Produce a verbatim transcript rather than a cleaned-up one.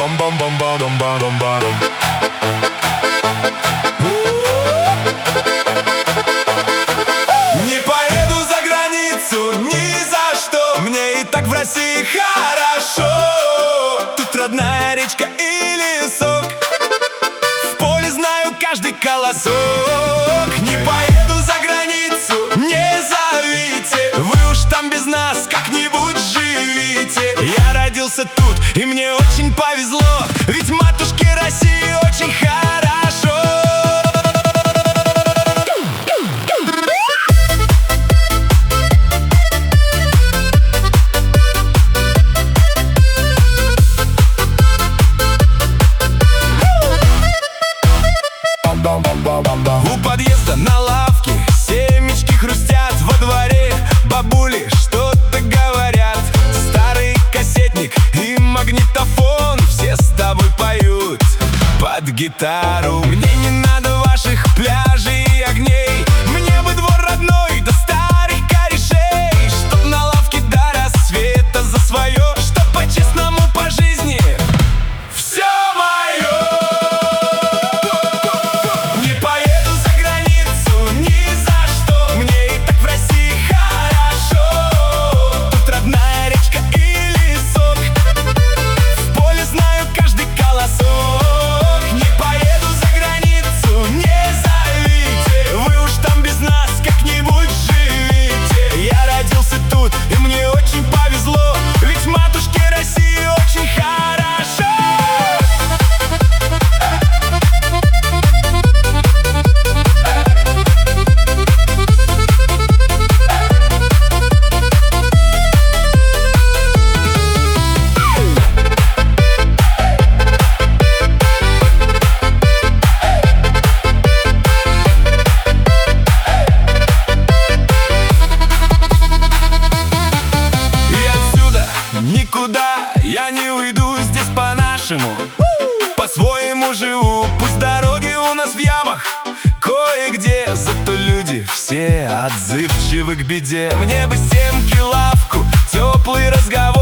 Бам-бам-бам-бам-бам-бам-бам. Не поеду за границу ни за что, мне и так в России хорошо. Тут родная речка и лесок, в поле знаю каждый колосок. Не поеду за границу, не зовите, вы уж там без нас как-нибудь живите. Я родился тут, и мне очень повезло, ведь матушке России очень хорошо. У подъезда на лавке семечки хрустят, во дворе бабули что-то говорят. Старый кассетник и магнитофон, все с тобой поют под гитару. Мне не надо ваших пляжей и огней, мне бы двор родной да старых корешей. Чтоб на лавке до рассвета за свое, чтоб по-честному по жизни все мое. Не поеду за границу ни за что, мне и так в России хорошо. Тут родная речка и лесок, в поле знаю каждый колосок. Не поеду за границу, не зовите, вы уж там без нас как-нибудь живите. Я родился тут, и мне очень повезло, ведь матушке России очень хорошо. Никуда я не уйду, здесь по-нашему, по-своему живу. Пусть дороги у нас в ямах кое-где, зато люди все отзывчивы к беде. Мне бы семки, лавку, теплый разговор.